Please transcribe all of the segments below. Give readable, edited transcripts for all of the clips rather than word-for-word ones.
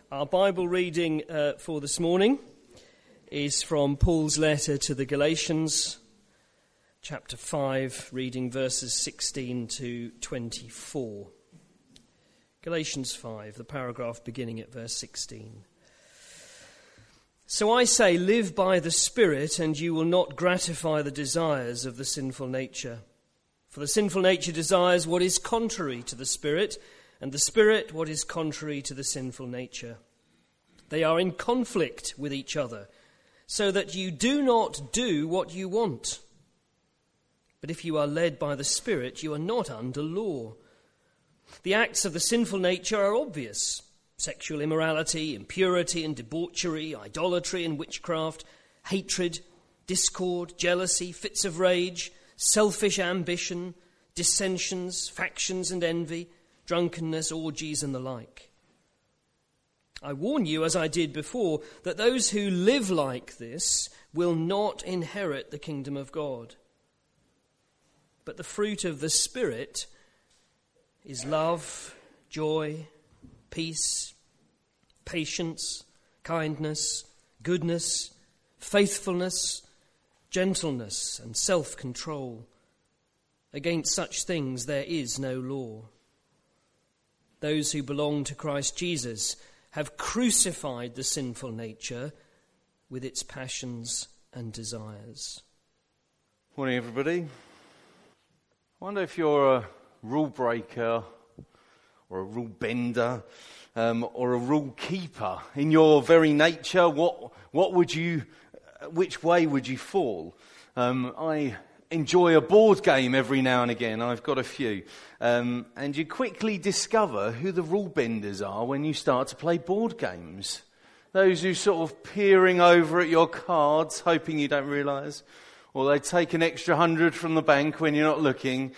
Our Bible reading for this morning is from Paul's letter to the Galatians, chapter 5, reading verses 16 to 24. Galatians 5, the paragraph beginning at verse 16. So I say, live by the Spirit, and you will not gratify the desires of the sinful nature. For the sinful nature desires what is contrary to the Spirit, and the Spirit what is contrary to the sinful nature. They are in conflict with each other, so that you do not do what you want. But if you are led by the Spirit, you are not under law. The acts of the sinful nature are obvious: sexual immorality, impurity and debauchery, idolatry and witchcraft, hatred, discord, jealousy, fits of rage, selfish ambition, dissensions, factions and envy, drunkenness, orgies and the like. I warn you, as I did before, that those who live like this will not inherit the kingdom of God. But the fruit of the Spirit is love, joy, peace, patience, kindness, goodness, faithfulness, gentleness, and self-control. Against such things there is no law. Those who belong to Christ Jesus have crucified the sinful nature with its passions and desires. Morning, everybody. I wonder if you're a rule breaker or a rule bender or a rule keeper. In your very nature, which way would you fall? I enjoy a board game every now and again. I've got a few. And you quickly discover who the rule benders are when you start to play board games. Those who sort of peering over at your cards, hoping you don't realise, or they take an extra 100 from the bank when you're not looking.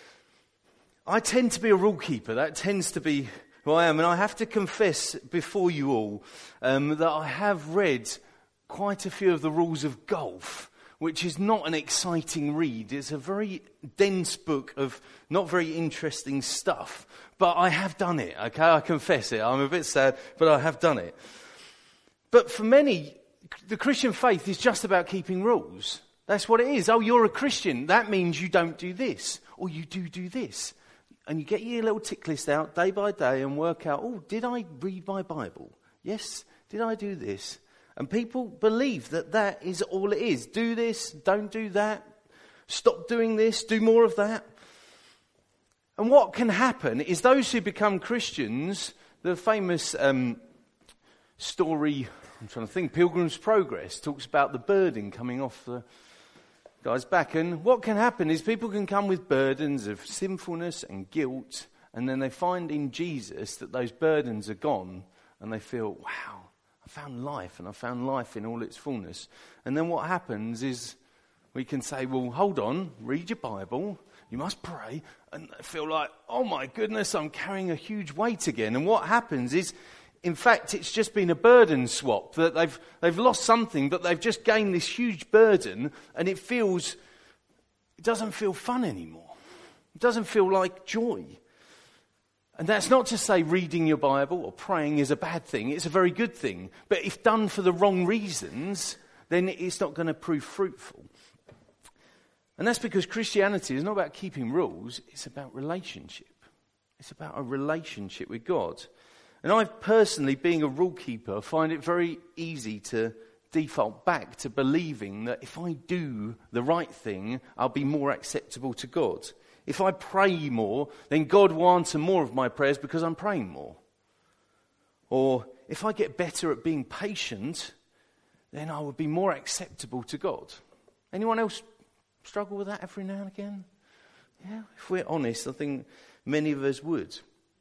I tend to be a rule keeper. That tends to be who I am. And I have to confess before you all that I have read quite a few of the rules of golf, which is not an exciting read. It's a very dense book of not very interesting stuff. But I have done it, okay? I confess it. I'm a bit sad, but I have done it. But for many, the Christian faith is just about keeping rules. That's what it is. Oh, you're a Christian. That means you don't do this, or you do this. And you get your little tick list out day by day and work out, oh, did I read my Bible? Yes. Did I do this? And people believe that that is all it is. Do this, don't do that, stop doing this, do more of that. And what can happen is those who become Christians, the famous story, I'm trying to think, Pilgrim's Progress, talks about the burden coming off the guy's back. And what can happen is people can come with burdens of sinfulness and guilt, and then they find in Jesus that those burdens are gone, and they feel, wow, I found life, and I found life in all its fullness. And then what happens is we can say, well, hold on, read your Bible, you must pray, and they feel like, oh my goodness, I'm carrying a huge weight again. And what happens is, in fact, it's just been a burden swap, that they've lost something, but they've just gained this huge burden, and it doesn't feel fun anymore. It doesn't feel like joy. And that's not to say reading your Bible or praying is a bad thing. It's a very good thing. But if done for the wrong reasons, then it's not going to prove fruitful. And that's because Christianity is not about keeping rules. It's about relationship. It's about a relationship with God. And I personally, being a rule keeper, find it very easy to default back to believing that if I do the right thing, I'll be more acceptable to God. If I pray more, then God will answer more of my prayers because I'm praying more. Or if I get better at being patient, then I will be more acceptable to God. Anyone else struggle with that every now and again? Yeah, if we're honest, I think many of us would.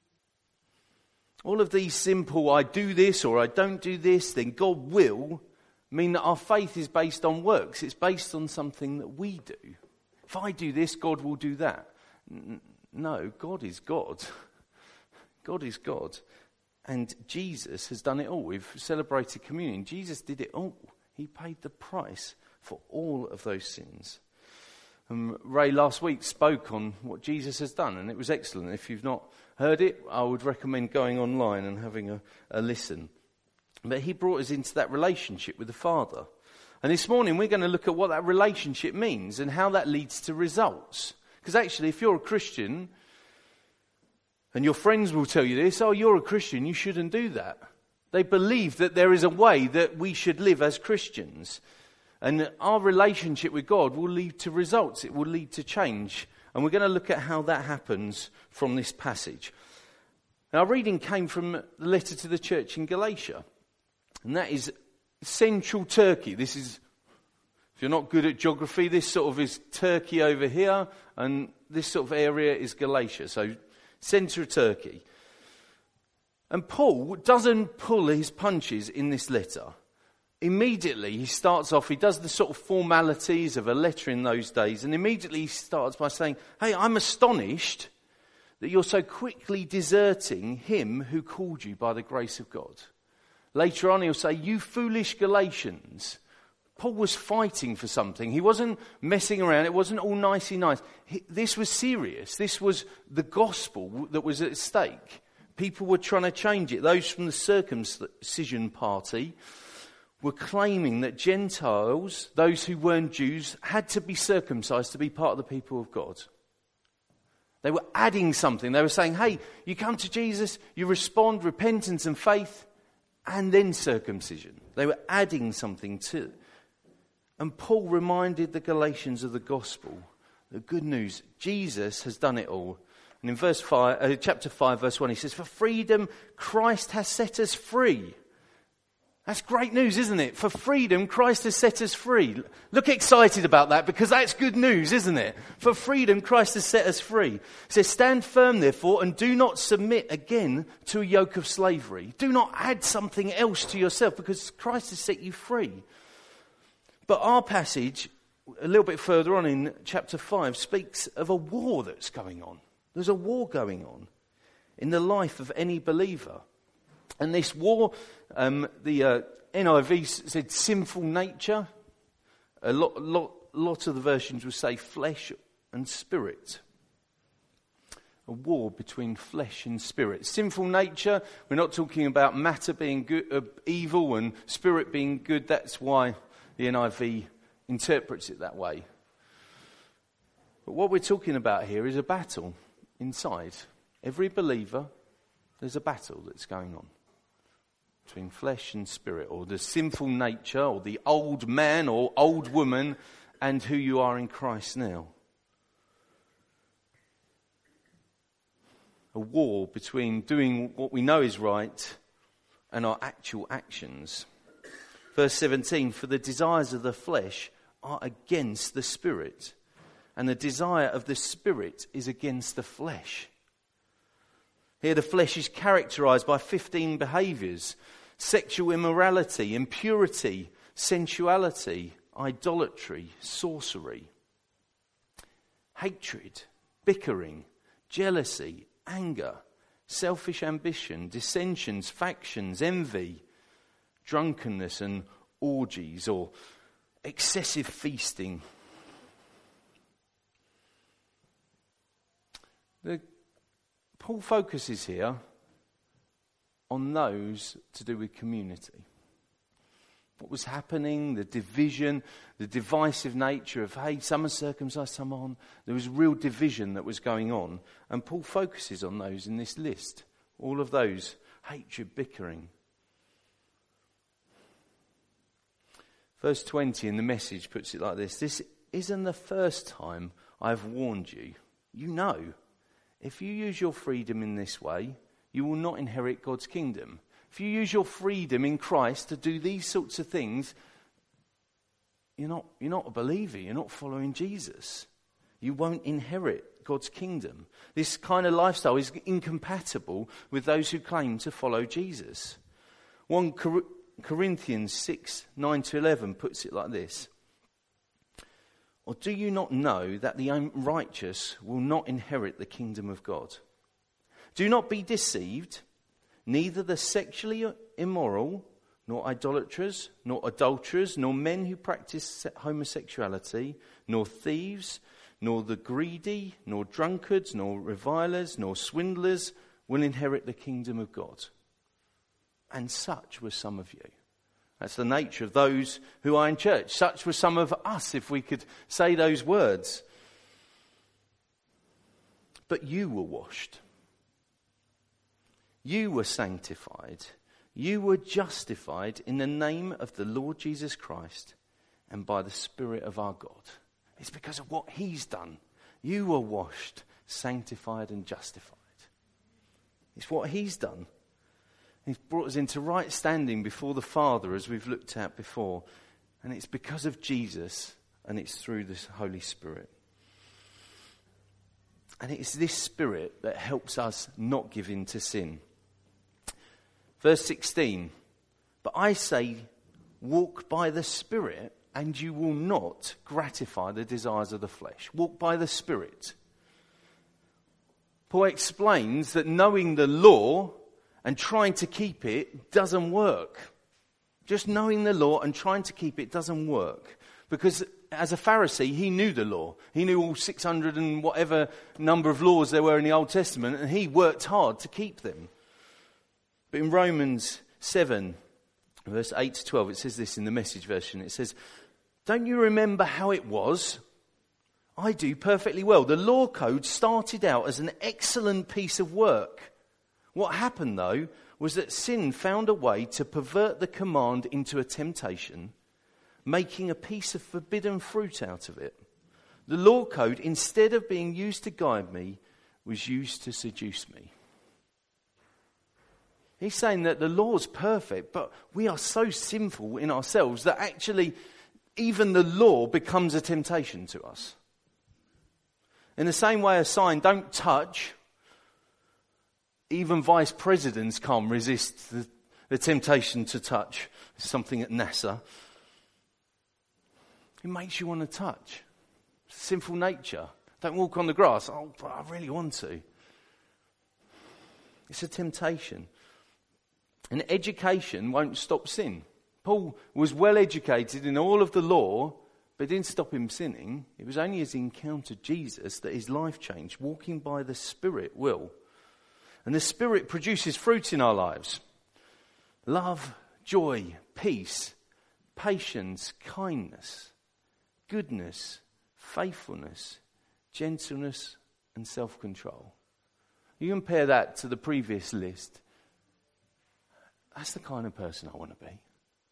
All of these simple, I do this or I don't do this, then God will, mean that our faith is based on works. It's based on something that we do. If I do this, God will do that. No, God is God. God is God. And Jesus has done it all. We've celebrated communion. Jesus did it all. He paid the price for all of those sins. Ray last week spoke on what Jesus has done, and it was excellent. If you've not heard it, I would recommend going online and having a listen. But he brought us into that relationship with the Father. And this morning we're going to look at what that relationship means and how that leads to results. Because actually, if you're a Christian, and your friends will tell you this, oh, you're a Christian, you shouldn't do that. They believe that there is a way that we should live as Christians. And our relationship with God will lead to results. It will lead to change. And we're going to look at how that happens from this passage. Now, our reading came from the letter to the church in Galatia. And that is central Turkey. This is, if you're not good at geography, this sort of is Turkey over here. And this sort of area is Galatia. So, centre of Turkey. And Paul doesn't pull his punches in this letter. Immediately he starts off, he does the sort of formalities of a letter in those days, and immediately he starts by saying, hey, I'm astonished that you're so quickly deserting him who called you by the grace of God. Later on he'll say, you foolish Galatians. Paul was fighting for something. He wasn't messing around. It wasn't all nicey nice. This was serious. This was the gospel that was at stake. People were trying to change it. Those from the circumcision party were claiming that Gentiles, those who weren't Jews, had to be circumcised to be part of the people of God. They were adding something. They were saying, hey, you come to Jesus, you respond, repentance and faith, and then circumcision. They were adding something to it. And Paul reminded the Galatians of the gospel, the good news. Jesus has done it all. And in chapter 5, verse 1, he says, for freedom, Christ has set us free. That's great news, isn't it? For freedom, Christ has set us free. Look excited about that, because that's good news, isn't it? For freedom, Christ has set us free. It says, stand firm, therefore, and do not submit again to a yoke of slavery. Do not add something else to yourself, because Christ has set you free. But our passage, a little bit further on in chapter 5, speaks of a war that's going on. There's a war going on in the life of any believer. And this war, the NIV said sinful nature. A lot of the versions will say flesh and spirit. A war between flesh and spirit. Sinful nature, we're not talking about matter being good, evil and spirit being good. That's why the NIV interprets it that way. But what we're talking about here is a battle inside. Every believer, there's a battle that's going on between flesh and spirit, or the sinful nature, or the old man or old woman, and who you are in Christ now. A war between doing what we know is right and our actual actions. Verse 17, for the desires of the flesh are against the spirit, and the desire of the spirit is against the flesh. Here the flesh is characterized by 15 behaviors: sexual immorality, impurity, sensuality, idolatry, sorcery, hatred, bickering, jealousy, anger, selfish ambition, dissensions, factions, envy, drunkenness and orgies, or excessive feasting. Paul focuses here on those to do with community. What was happening, the division, the divisive nature of, hey, some are circumcised, some aren't. There was real division that was going on. And Paul focuses on those in this list. All of those, hatred, bickering. Verse 20 in the Message puts it like this: this isn't the first time I've warned you. You know, if you use your freedom in this way, you will not inherit God's kingdom. If you use your freedom in Christ to do these sorts of things, you're not a believer. You're not following Jesus. You won't inherit God's kingdom. This kind of lifestyle is incompatible with those who claim to follow Jesus. 1 Corinthians 6, 9-11 puts it like this: or do you not know that the unrighteous will not inherit the kingdom of God? Do not be deceived. Neither the sexually immoral, nor idolaters, nor adulterers, nor men who practice homosexuality, nor thieves, nor the greedy, nor drunkards, nor revilers, nor swindlers will inherit the kingdom of God. And such were some of you. That's the nature of those who are in church. Such were some of us, if we could say those words. But you were washed. You were sanctified. You were justified in the name of the Lord Jesus Christ and by the Spirit of our God. It's because of what he's done. You were washed, sanctified and justified. It's what he's done. He's brought us into right standing before the Father, as we've looked at before. And it's because of Jesus, and it's through the Holy Spirit. And it's this Spirit that helps us not give in to sin. Verse 16, but I say, walk by the Spirit, and you will not gratify the desires of the flesh. Walk by the Spirit. Paul explains that knowing the law and trying to keep it doesn't work. Just knowing the law and trying to keep it doesn't work. Because as a Pharisee, he knew the law. He knew all 600 and whatever number of laws there were in the Old Testament, and he worked hard to keep them. But in Romans 7, verse 8 to 12, it says this in the Message version. It says, don't you remember how it was? I do perfectly well. The law code started out as an excellent piece of work. What happened, though, was that sin found a way to pervert the command into a temptation, making a piece of forbidden fruit out of it. The law code, instead of being used to guide me, was used to seduce me. He's saying that the law's perfect, but we are so sinful in ourselves that actually even the law becomes a temptation to us. In the same way a sign, don't touch, even vice presidents can't resist the temptation to touch something at NASA. It makes you want to touch. Sinful nature. Don't walk on the grass. Oh, but I really want to. It's a temptation. And education won't stop sin. Paul was well educated in all of the law, but it didn't stop him sinning. It was only as he encountered Jesus that his life changed. Walking by the Spirit will. And the Spirit produces fruit in our lives. Love, joy, peace, patience, kindness, goodness, faithfulness, gentleness, and self-control. You compare that to the previous list. That's the kind of person I want to be.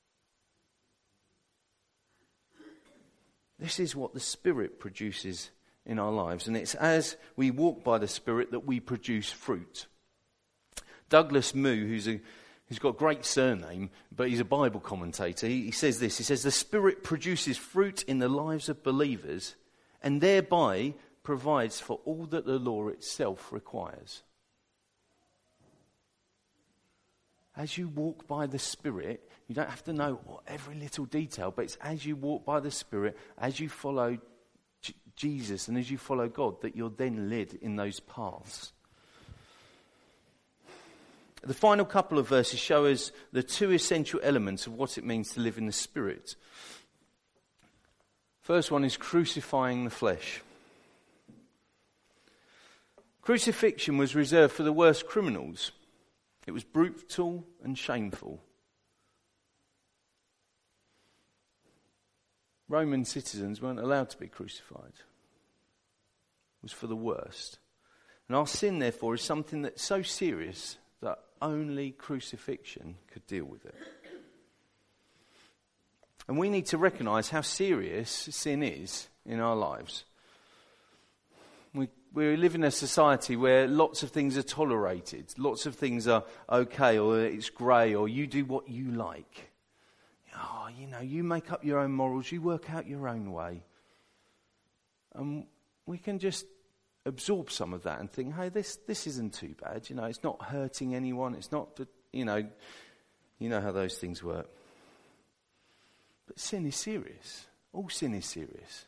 This is what the Spirit produces in our lives. And it's as we walk by the Spirit that we produce fruit. Douglas Moo, who's got a great surname, but he's a Bible commentator, he says this. He says, the Spirit produces fruit in the lives of believers and thereby provides for all that the law itself requires. As you walk by the Spirit, you don't have to know every little detail, but it's as you walk by the Spirit, as you follow Jesus and as you follow God, that you're then led in those paths. The final couple of verses show us the two essential elements of what it means to live in the Spirit. First one is crucifying the flesh. Crucifixion was reserved for the worst criminals. It was brutal and shameful. Roman citizens weren't allowed to be crucified. It was for the worst. And our sin, therefore, is something that's so serious that only crucifixion could deal with it. And we need to recognise how serious sin is in our lives. We live in a society where lots of things are tolerated, lots of things are okay, or it's grey, or you do what you like. Oh, you make up your own morals, you work out your own way. And we can just absorb some of that and think, hey, this isn't too bad. It's not hurting anyone. It's not, you know how those things work. But sin is serious. All sin is serious.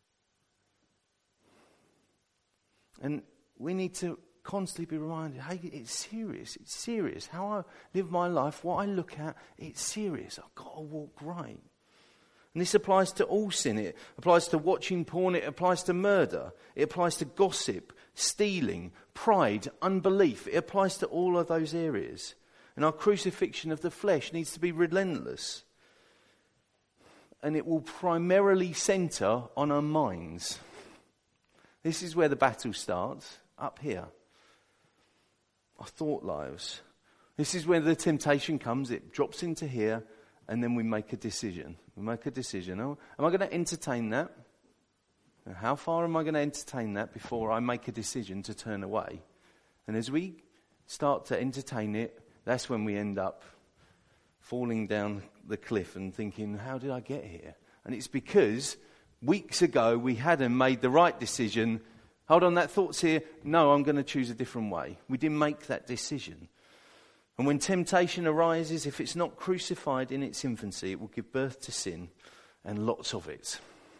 And we need to constantly be reminded, hey, it's serious. It's serious. How I live my life, what I look at, it's serious. I've got to walk right. And this applies to all sin. It applies to watching porn. It applies to murder. It applies to gossip, stealing, pride, unbelief. It applies to all of those areas. And our crucifixion of the flesh needs to be relentless. And it will primarily centre on our minds. This is where the battle starts, up here. Our thought lives. This is where the temptation comes. It drops into here, and then we make a decision. We make a decision. Oh, am I going to entertain that? And how far am I going to entertain that before I make a decision to turn away? And as we start to entertain it, that's when we end up falling down the cliff and thinking, how did I get here? And it's because weeks ago we hadn't made the right decision. Hold on, that thought's here. No, I'm going to choose a different way. We didn't make that decision. And when temptation arises, if it's not crucified in its infancy, it will give birth to sin, and lots of it.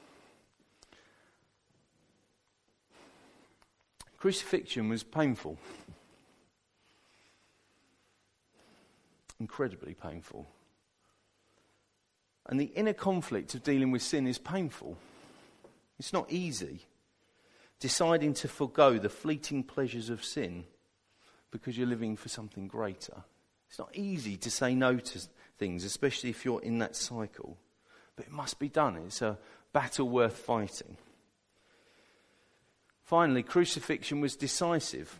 Crucifixion was painful. Incredibly painful. And the inner conflict of dealing with sin is painful. It's not easy. Deciding to forgo the fleeting pleasures of sin because you're living for something greater. It's not easy to say no to things, especially if you're in that cycle. But it must be done. It's a battle worth fighting. Finally, crucifixion was decisive.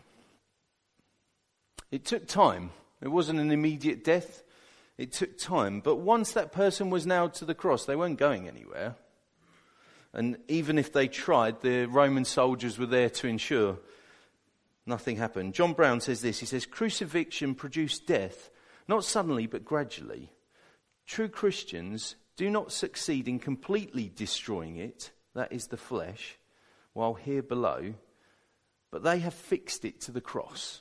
It took time. It wasn't an immediate death. It took time. But once that person was nailed to the cross, they weren't going anywhere. And even if they tried, the Roman soldiers were there to ensure nothing happened. John Brown says this. He says, crucifixion produced death, not suddenly but gradually. True Christians do not succeed in completely destroying it, that is the flesh, while here below, but they have fixed it to the cross.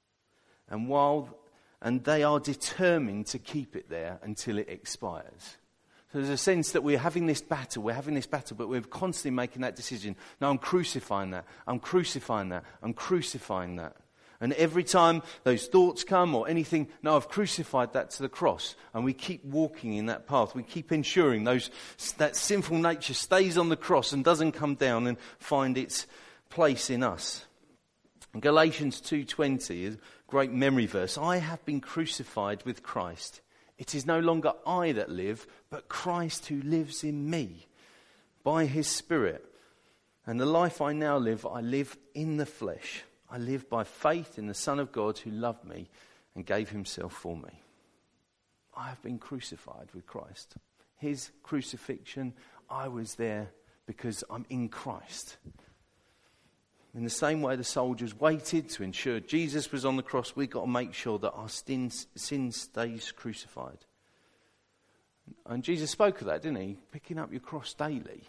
And they are determined to keep it there until it expires. So there's a sense that we're having this battle, but we're constantly making that decision. No, I'm crucifying that. I'm crucifying that. I'm crucifying that. And every time those thoughts come or anything, no, I've crucified that to the cross. And we keep walking in that path. We keep ensuring that sinful nature stays on the cross and doesn't come down and find its place in us. And Galatians 2:20 is a great memory verse. I have been crucified with Christ. It is no longer I that live, but Christ who lives in me by his Spirit. And the life I now live, I live in the flesh. I live by faith in the Son of God who loved me and gave himself for me. I have been crucified with Christ. His crucifixion, I was there because I'm in Christ. In the same way the soldiers waited to ensure Jesus was on the cross, we've got to make sure that our sin stays crucified. And Jesus spoke of that, didn't he? Picking up your cross daily.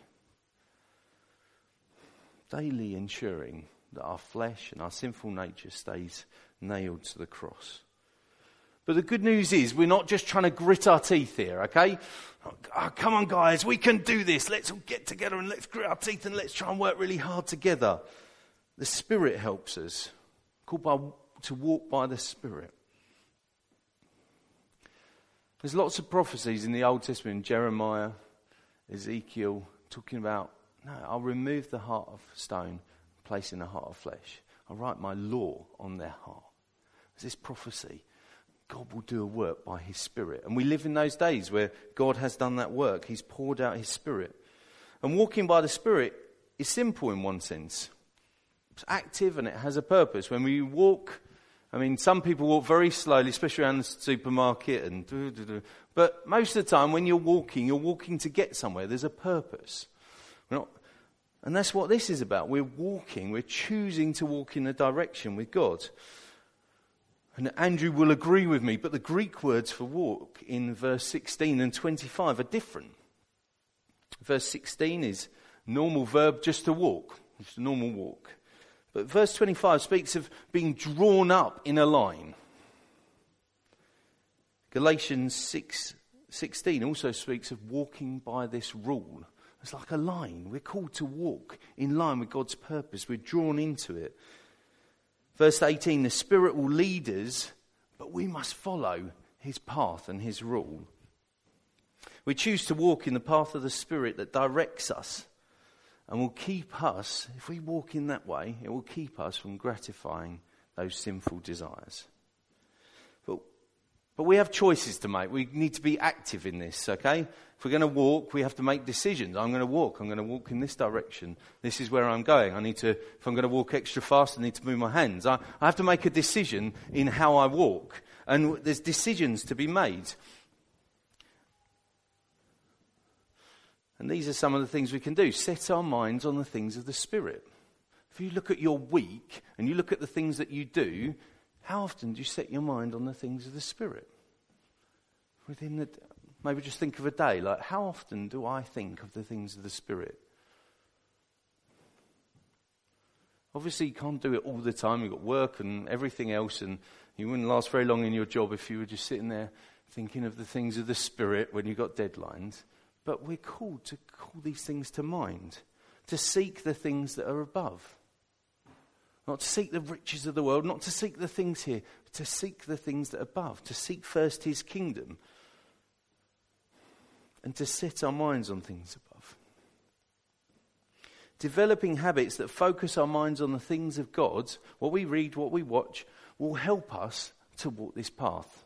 Daily ensuring that our flesh and our sinful nature stays nailed to the cross. But the good news is we're not just trying to grit our teeth here, okay? Oh, come on guys, we can do this. Let's all get together and let's grit our teeth and let's try and work really hard together. The Spirit helps us, to walk by the Spirit. There's lots of prophecies in the Old Testament, Jeremiah, Ezekiel, talking about, no, I'll remove the heart of stone, place in the heart of flesh. I'll write my law on their heart. There's this prophecy. God will do a work by his Spirit. And we live in those days where God has done that work. He's poured out his Spirit. And walking by the Spirit is simple in one sense. It's active and it has a purpose. When we walk, some people walk very slowly, especially around the supermarket, but most of the time when you're walking to get somewhere. There's a purpose. And that's what this is about. We're choosing to walk in a direction with God. And Andrew will agree with me, but the Greek words for walk in verse 16 and 25 are different. Verse 16 is normal verb just to walk. It's a normal walk. But verse 25 speaks of being drawn up in a line. Galatians 6:16 also speaks of walking by this rule. It's like a line. We're called to walk in line with God's purpose. We're drawn into it. Verse 18, the Spirit will lead us, but we must follow his path and his rule. We choose to walk in the path of the Spirit that directs us. And will keep us, if we walk in that way, it will keep us from gratifying those sinful desires. But But we have choices to make. We need to be active in this, okay? If we're going to walk, we have to make decisions. I'm going to walk in this direction. This is where I'm going. If I'm going to walk extra fast, I need to move my hands. I have to make a decision in how I walk. And there's decisions to be made. And these are some of the things we can do. Set our minds on the things of the Spirit. If you look at your week and you look at the things that you do, how often do you set your mind on the things of the Spirit? Maybe just think of a day, like how often do I think of the things of the Spirit? Obviously you can't do it all the time, you've got work and everything else, and you wouldn't last very long in your job if you were just sitting there thinking of the things of the Spirit when you've got deadlines. But we're called to call these things to mind, to seek the things that are above. Not to seek the riches of the world, not to seek the things here, but to seek the things that are above, to seek first his kingdom, and to set our minds on things above. Developing habits that focus our minds on the things of God, what we read, what we watch, will help us to walk this path.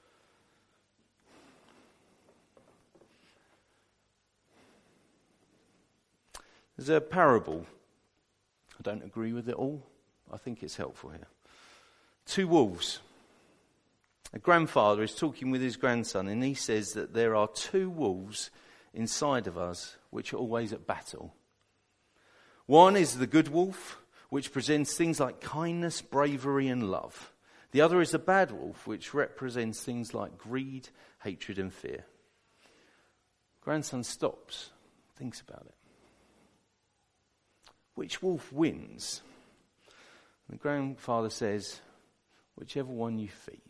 There's a parable. I don't agree with it all. I think it's helpful here. 2 wolves. A grandfather is talking with his grandson, and he says that there are 2 wolves inside of us which are always at battle. One is the good wolf, which presents things like kindness, bravery, and love. The other is the bad wolf, which represents things like greed, hatred, and fear. Grandson stops, thinks about it. Which wolf wins? The grandfather says, whichever one you feed.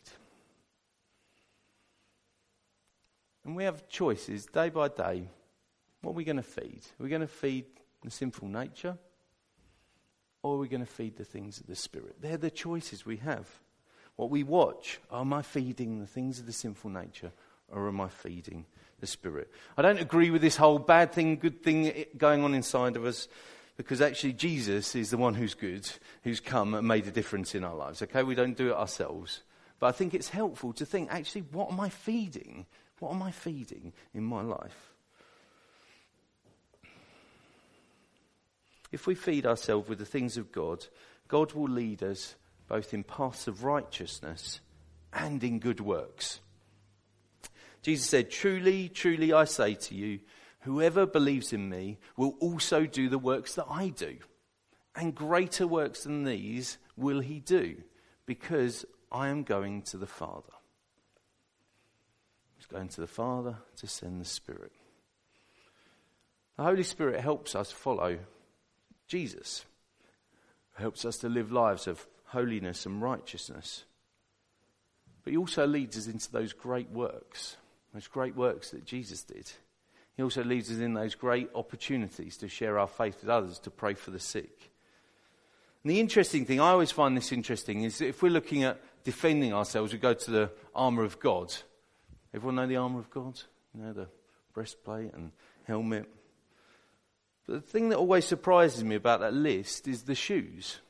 And we have choices day by day. What are we going to feed? Are we going to feed the sinful nature? Or are we going to feed the things of the Spirit? They're the choices we have. What we watch, am I feeding the things of the sinful nature? Or am I feeding the Spirit? I don't agree with this whole bad thing, good thing going on inside of us. Because actually Jesus is the one who's good, who's come and made a difference in our lives. Okay, we don't do it ourselves. But I think it's helpful to think, actually, what am I feeding? What am I feeding in my life? If we feed ourselves with the things of God, God will lead us both in paths of righteousness and in good works. Jesus said, truly, truly I say to you, whoever believes in me will also do the works that I do. And greater works than these will he do, because I am going to the Father. He's going to the Father to send the Spirit. The Holy Spirit helps us follow Jesus. It helps us to live lives of holiness and righteousness. But he also leads us into those great works that Jesus did. He also leads us in those great opportunities to share our faith with others, to pray for the sick. And the interesting thing, I always find this interesting, is that if we're looking at defending ourselves, we go to the armour of God. Everyone know the armour of God? You know, the breastplate and helmet. But the thing that always surprises me about that list is the shoes.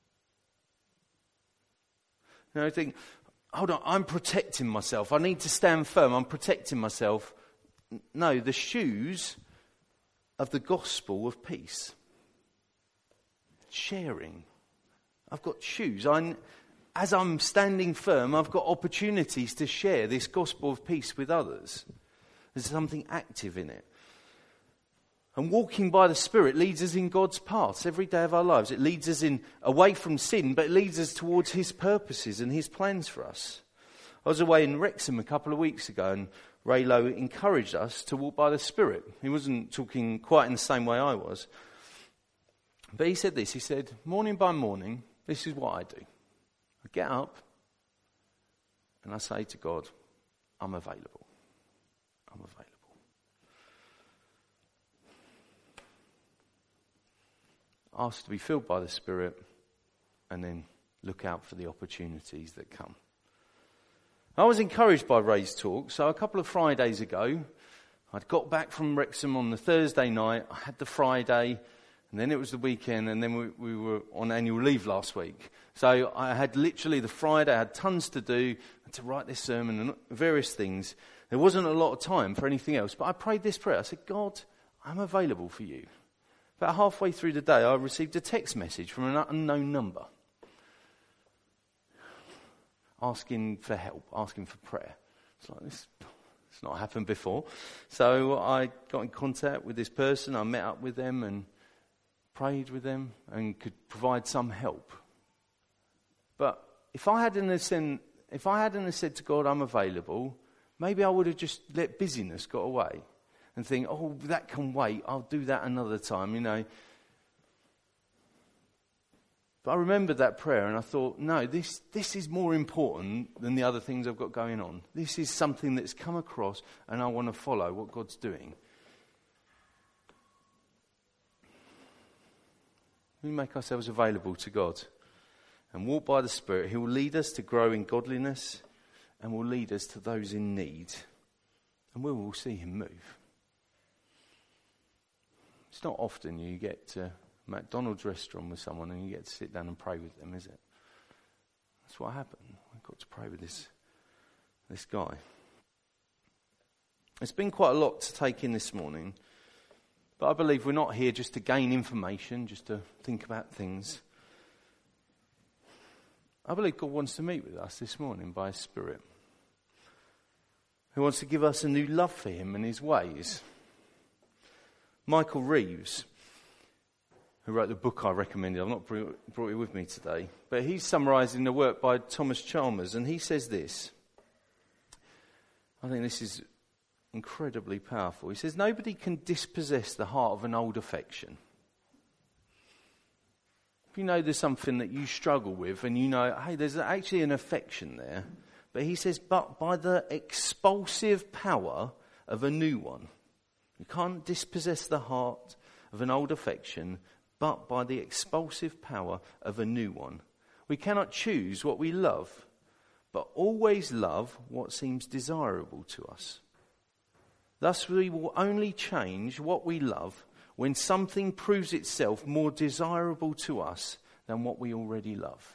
You know, I think, hold on, I'm protecting myself. I need to stand firm. I'm protecting myself. No, the shoes of the gospel of peace. Sharing. I've got shoes. As I'm standing firm, I've got opportunities to share this gospel of peace with others. There's something active in it. And walking by the Spirit leads us in God's paths every day of our lives. It leads us away from sin, but it leads us towards his purposes and his plans for us. I was away in Wrexham a couple of weeks ago, and Ray Lowe encouraged us to walk by the Spirit. He wasn't talking quite in the same way I was. But he said this, he said, morning by morning, this is what I do. I get up and I say to God, I'm available. I'm available. Ask to be filled by the Spirit and then look out for the opportunities that come. I was encouraged by Ray's talk. So a couple of Fridays ago, I'd got back from Wrexham on the Thursday night. I had the Friday, and then it was the weekend, and then we were on annual leave last week. So I had literally the Friday, I had tons to do, and to write this sermon and various things. There wasn't a lot of time for anything else, but I prayed this prayer. I said, God, I'm available for you. About halfway through the day, I received a text message from an unknown number, asking for help, asking for prayer. It's like, this it's not happened before. So I got in contact with this person, I met up with them and prayed with them and could provide some help. But if I hadn't have said to God, I'm available, maybe I would have just let busyness got away and think, oh, that can wait, I'll do that another time, you know. But I remembered that prayer and I thought, no, this is more important than the other things I've got going on. This is something that's come across and I want to follow what God's doing. We make ourselves available to God and walk by the Spirit. He will lead us to grow in godliness and will lead us to those in need. And we will see him move. It's not often you get to McDonald's restaurant with someone and you get to sit down and pray with them, is it? That's what happened. I got to pray with this guy. It's been quite a lot to take in this morning, but I believe we're not here just to gain information, just to think about things. I believe God wants to meet with us this morning by his Spirit. He wants to give us a new love for him and his ways. Michael Reeves, who wrote the book I recommended, I've not brought it with me today, but he's summarising the work by Thomas Chalmers, and he says this. I think this is incredibly powerful. He says, nobody can dispossess the heart of an old affection. If you know there's something that you struggle with, and you know, hey, there's actually an affection there, but he says, but by the expulsive power of a new one. You can't dispossess the heart of an old affection, but by the expulsive power of a new one. We cannot choose what we love, but always love what seems desirable to us. Thus we will only change what we love when something proves itself more desirable to us than what we already love.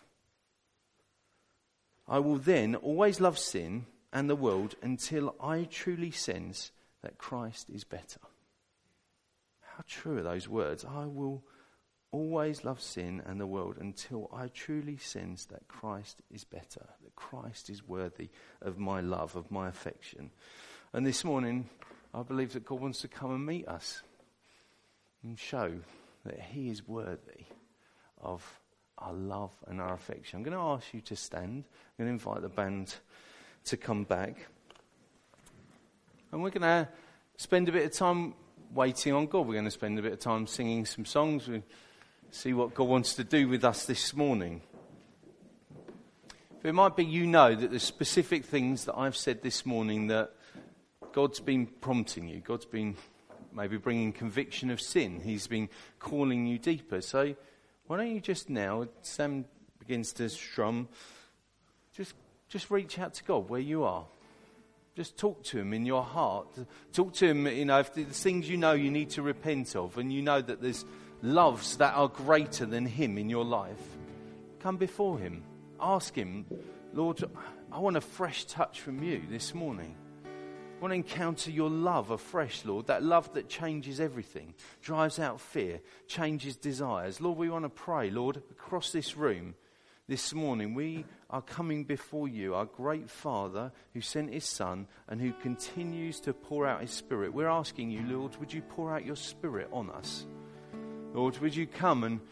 I will then always love sin and the world until I truly sense that Christ is better. How true are those words? I will always love sin and the world until I truly sense that Christ is better, that Christ is worthy of my love, of my affection. And this morning, I believe that God wants to come and meet us and show that he is worthy of our love and our affection. I'm going to ask you to stand. I'm going to invite the band to come back. And we're going to spend a bit of time waiting on God. We're going to spend a bit of time singing some songs. We see what God wants to do with us this morning. But it might be you know that there's specific things that I've said this morning that God's been prompting you. God's been maybe bringing conviction of sin. He's been calling you deeper. So why don't you just now, Sam begins to strum, just reach out to God where you are. Just talk to him in your heart. Talk to him, you know, if there's things you know you need to repent of and you know that there's loves that are greater than him in your life. Come before him. Ask him, Lord, I want a fresh touch from you this morning. I want to encounter your love afresh, Lord. That love that changes everything, drives out fear, changes desires. Lord, we want to pray, Lord, across this room. This morning we are coming before you, our great Father who sent his Son and who continues to pour out his Spirit. We're asking you, Lord, would you pour out your Spirit on us? Lord, would you come and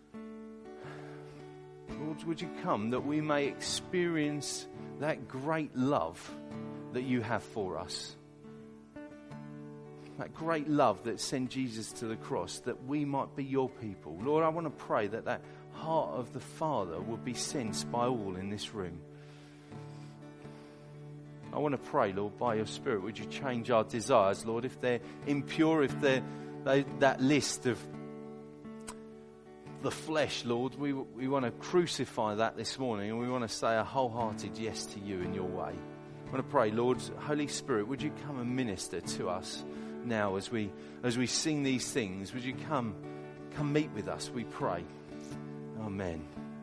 Lord, would you come that we may experience that great love that you have for us? That great love that sent Jesus to the cross, that we might be your people. Lord, I want to pray that heart of the Father would be sensed by all in this room. I want to pray, Lord, by your Spirit, would you change our desires, Lord, if they're impure, if they're that list of the flesh, Lord, we want to crucify that this morning and we want to say a wholehearted yes to you in your way. I want to pray, Lord, Holy Spirit, would you come and minister to us now as we sing these things? Would you come meet with us, we pray. Amen.